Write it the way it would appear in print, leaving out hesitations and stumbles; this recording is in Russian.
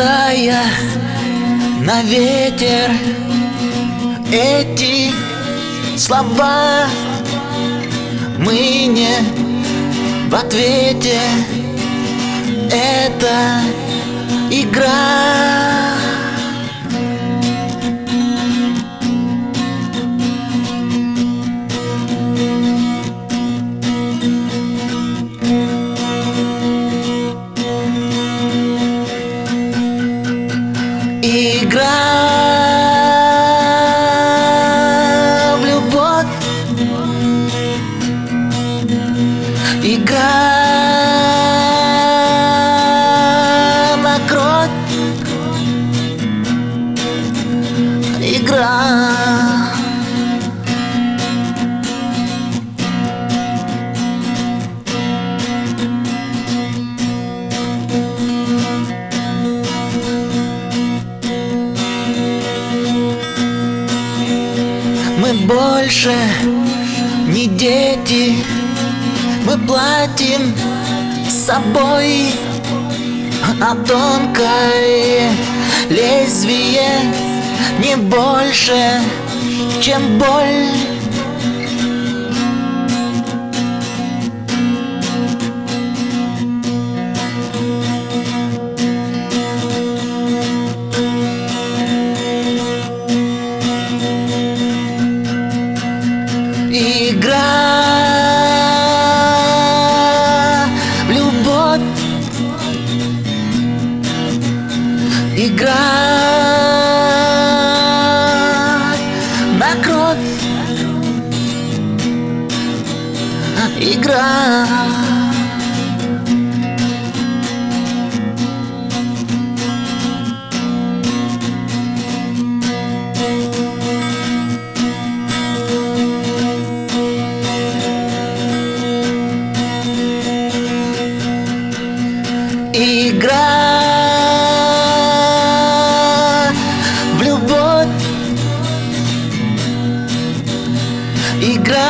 Бросая на ветер эти слова, мы не в ответе, это игра. Игра в любовь, игра на кровь, игра. Мы больше не дети, мы платим собой, а тонкое лезвие не больше, чем боль. Игра в любовь, игра на кровь, игра. Игра в любовь, игра